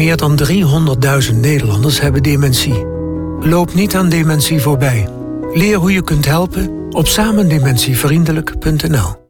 Meer dan 300.000 Nederlanders hebben dementie. Loop niet aan dementie voorbij. Leer hoe je kunt helpen op samendementievriendelijk.nl.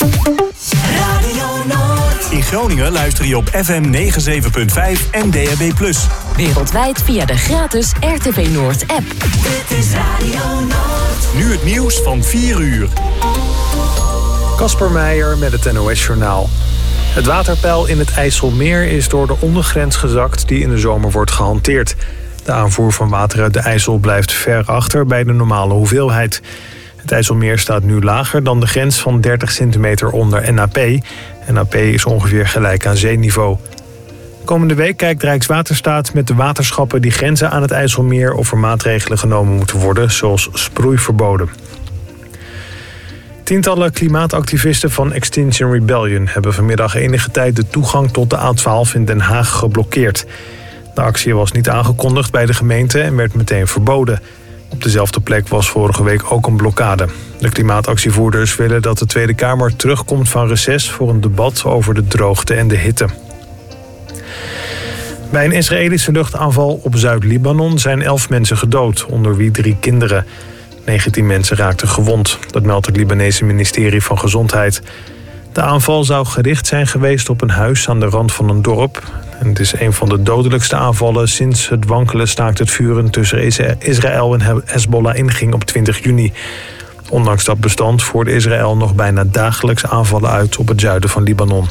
In Groningen luister je op FM 97.5 en DAB+. Wereldwijd via de gratis RTV Noord app. Dit is Radio Noord. Nu het nieuws van 4 uur. Kasper Meijer met het NOS-journaal. Het waterpeil in het IJsselmeer is door de ondergrens gezakt die in de zomer wordt gehanteerd. De aanvoer van water uit de IJssel blijft ver achter bij de normale hoeveelheid. Het IJsselmeer staat nu lager dan de grens van 30 centimeter onder NAP. NAP is ongeveer gelijk aan zeeniveau. Komende week kijkt Rijkswaterstaat met de waterschappen die grenzen aan het IJsselmeer of er maatregelen genomen moeten worden, zoals sproeiverboden. Tientallen klimaatactivisten van Extinction Rebellion hebben vanmiddag enige tijd de toegang tot de A12 in Den Haag geblokkeerd. De actie was niet aangekondigd bij de gemeente en werd meteen verboden. Op dezelfde plek was vorige week ook een blokkade. De klimaatactievoerders willen dat de Tweede Kamer terugkomt van reces voor een debat over de droogte en de hitte. Bij een Israëlische luchtaanval op Zuid-Libanon zijn 11 mensen gedood, onder wie 3 kinderen. 19 mensen raakten gewond. Dat meldt het Libanese ministerie van Gezondheid. De aanval zou gericht zijn geweest op een huis aan de rand van een dorp. En het is een van de dodelijkste aanvallen sinds het wankele staakt het vuren tussen Israël en Hezbollah inging op 20 juni. Ondanks dat bestand voerde Israël nog bijna dagelijks aanvallen uit op het zuiden van Libanon.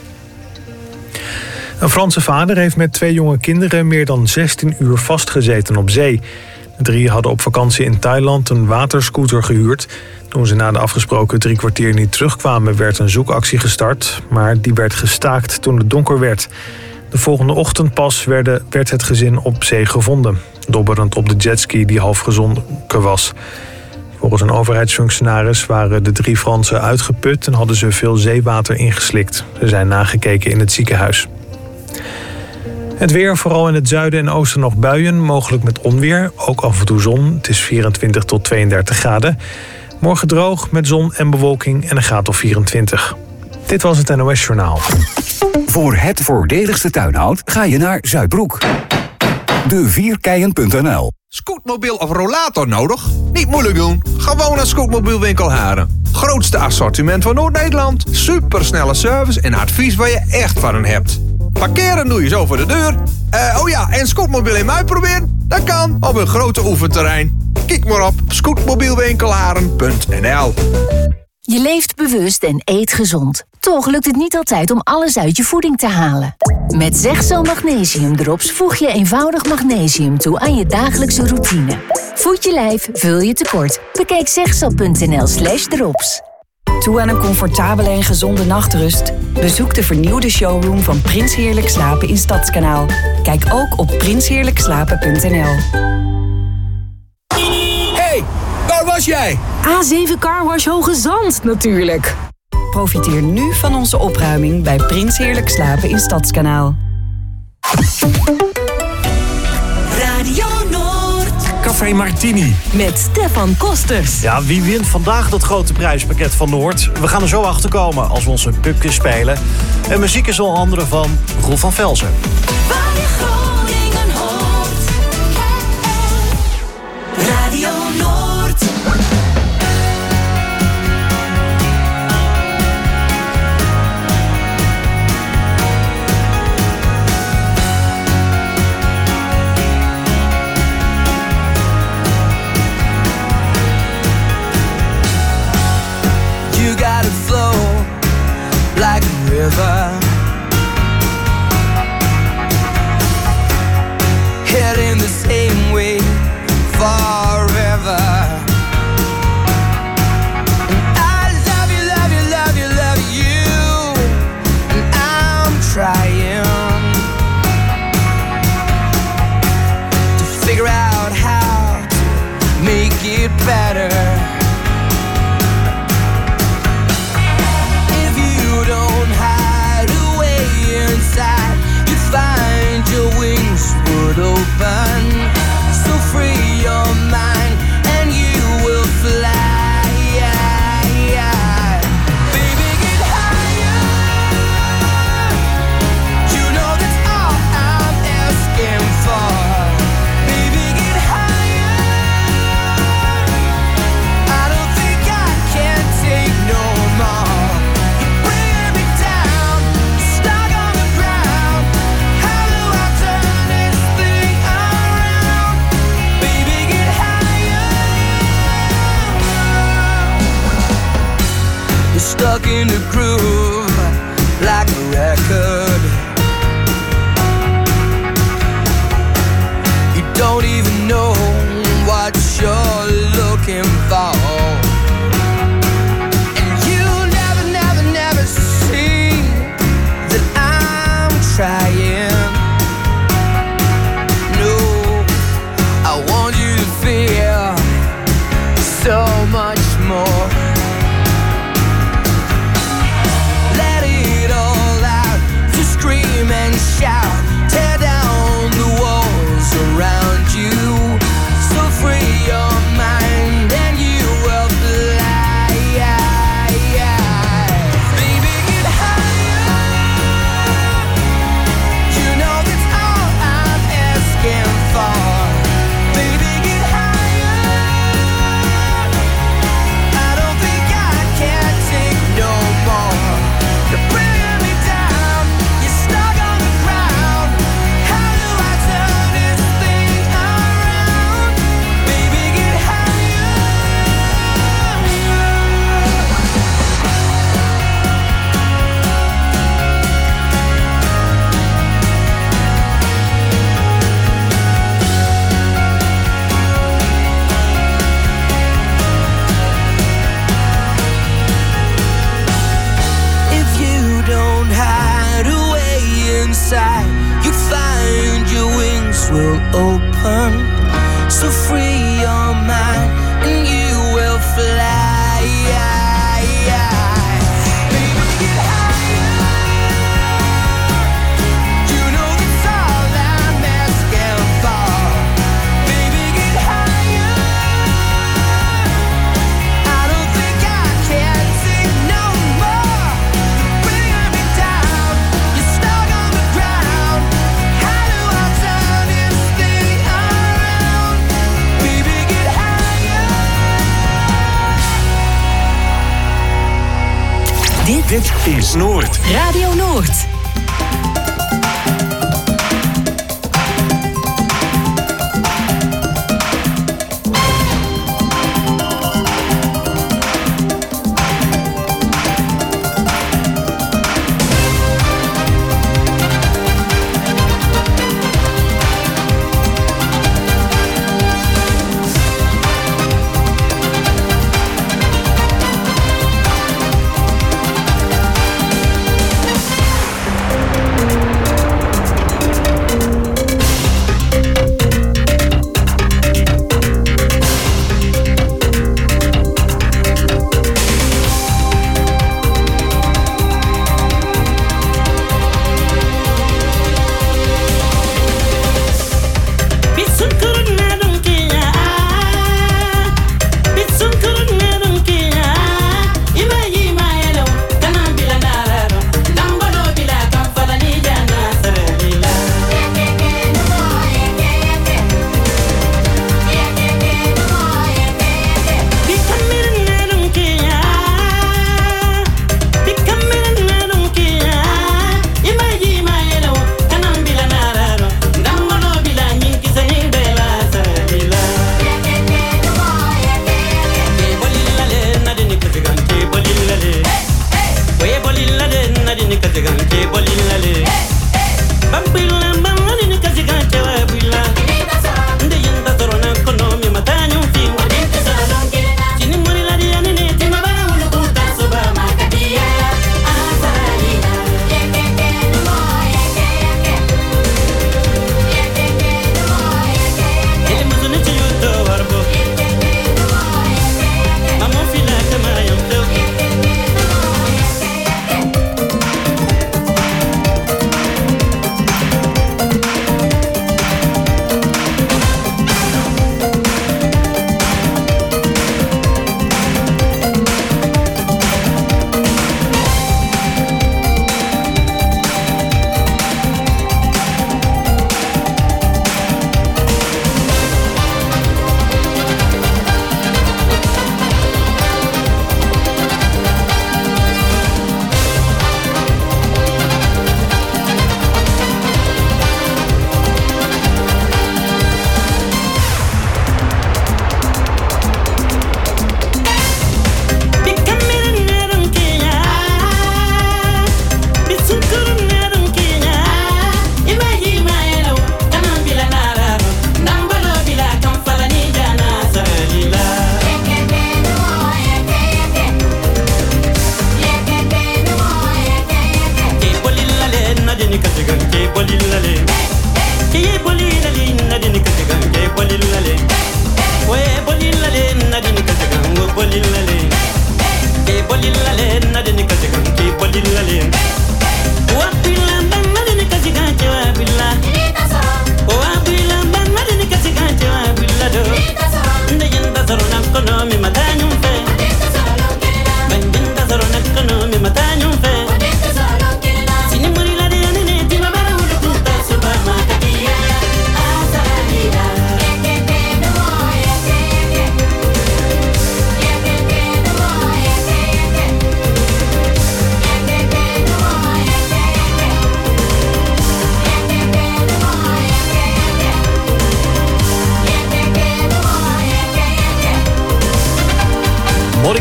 Een Franse vader heeft met 2 jonge kinderen meer dan 16 uur vastgezeten op zee. De 3 hadden op vakantie in Thailand een waterscooter gehuurd. Toen ze na de afgesproken 3 kwartier niet terugkwamen, werd een zoekactie gestart. Maar die werd gestaakt toen het donker werd. De volgende ochtend pas werd het gezin op zee gevonden. Dobberend op de jetski die half gezonken was. Volgens een overheidsfunctionaris waren de 3 Fransen uitgeput en hadden ze veel zeewater ingeslikt. Ze zijn nagekeken in het ziekenhuis. Het weer, vooral in het zuiden en oosten nog buien, mogelijk met onweer. Ook af en toe zon, het is 24 tot 32 graden. Morgen droog met zon en bewolking en een graad of 24. Dit was het NOS Journaal. Voor het voordeligste tuinhout ga je naar Zuidbroek. De4keien.nl. Scootmobiel of rollator nodig? Niet moeilijk doen. Gewoon naar Scootmobielwinkel Haren. Grootste assortiment van Noord-Nederland. Supersnelle service en advies waar je echt van hebt. Parkeren doe je zo voor de deur. En scootmobiel in mij proberen? Dat kan op een grote oefenterrein. Kijk maar op scootmobielwinkelharen.nl. Je leeft bewust en eet gezond. Toch lukt het niet altijd om alles uit je voeding te halen. Met Zegzo Magnesium Drops voeg je eenvoudig magnesium toe aan je dagelijkse routine. Voed je lijf, vul je tekort. Bekijk zegzo.nl/drops. Toe aan een comfortabele en gezonde nachtrust? Bezoek de vernieuwde showroom van Prins Heerlijk Slapen in Stadskanaal. Kijk ook op prinsheerlijkslapen.nl. Hey, waar was jij? A7 Carwash Hoge Zand natuurlijk. Profiteer nu van onze opruiming bij Prins Heerlijk Slapen in Stadskanaal. Radio Noord. Café Martini. Met Stefan Kosters. Ja, wie wint vandaag dat grote prijspakket van Noord? We gaan er zo achter komen als we onze pubquiz spelen. En muziek is onder andere van Roel van Velzen. Waar je Groningen hoort. Radio Noord. You got it flow like a river, heading the same way forever. And I love you, love you, love you, love you, and I'm trying to figure out how to make it better. Find your wings would open, so free your mind and you will fly. Baby, get higher. You know that's all I'm begin to groove like a record. You don't even know what you're looking for. And you never see that I'm trying. No, I want you to feel so much more. Let it all out, to scream and shout, tear down the walls around you. So free your mind and you will fly. Baby, get higher. You know that's all I'm asking for. Baby, get higher. I don't think I can take no more. You're bringing me down. You're stuck on the ground. How do I turn this thing around? Baby, get higher. If you don't hide away inside, you find your wings will open. So free your mind and you will fly. Baby, get higher. You know that's all I'm asking for. Baby, get higher. I don't think I can take no more. Bringing me down. You're stuck on the ground. How do I turn this thing around? Baby, get higher. Dit is Noord. Radio Noord.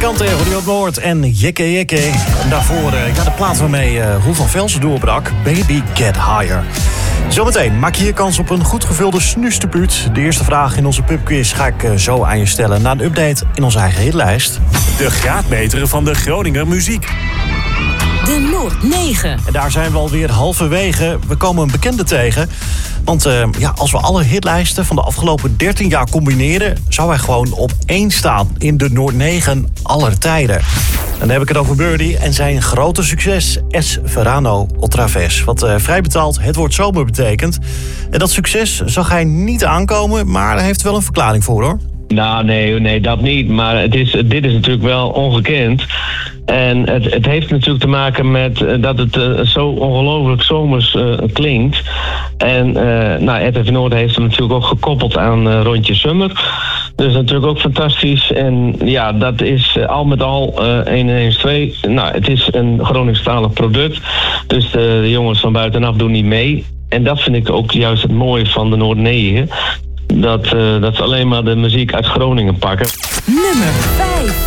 Kante, Hoodie op Noord en Jikke Jikke. En daarvoor de plaat waarmee Roel van Velsen doorbrak, Baby Get Higher. Zometeen maak je hier kans op een goed gevulde snuisterpuut. De eerste vraag in onze pubquiz ga ik zo aan je stellen na een update in onze eigen hitlijst. De graadmeter van de Groninger muziek. De Noord 9. En daar zijn we alweer halverwege. We komen een bekende tegen. Want als we alle hitlijsten van de afgelopen 13 jaar combineren, zou hij gewoon op 1 staan in de Noord 9 aller tijden. En dan heb ik het over Birdie en zijn grote succes Es Verano Otraves. Wat vrij betaald het woord zomer betekent. En dat succes zag hij niet aankomen, maar hij heeft wel een verklaring voor, hoor. Nou, nee, dat niet. Maar dit is natuurlijk wel ongekend. En het heeft natuurlijk te maken met dat het zo ongelooflijk zomers klinkt. En RTV Noord heeft hem natuurlijk ook gekoppeld aan Rondje Summer. Dus natuurlijk ook fantastisch. En ja, dat is al met al 112. Nou, het is een Groningstalig product. Dus de jongens van buitenaf doen niet mee. En dat vind ik ook juist het mooie van de Noord 9. Dat ze alleen maar de muziek uit Groningen pakken. Nummer 5.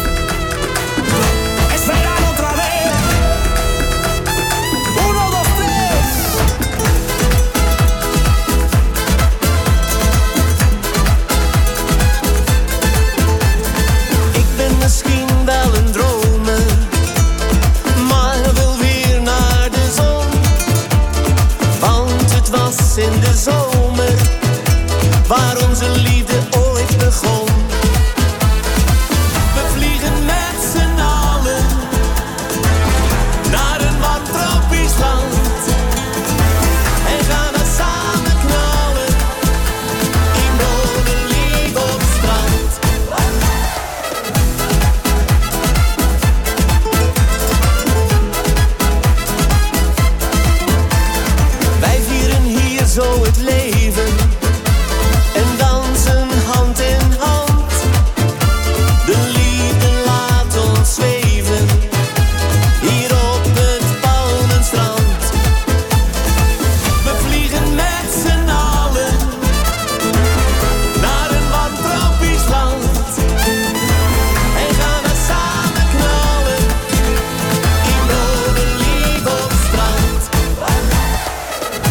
Ik ben misschien wel een dromer, maar wil weer naar de zon. Want het was in de zomer waar onze liefde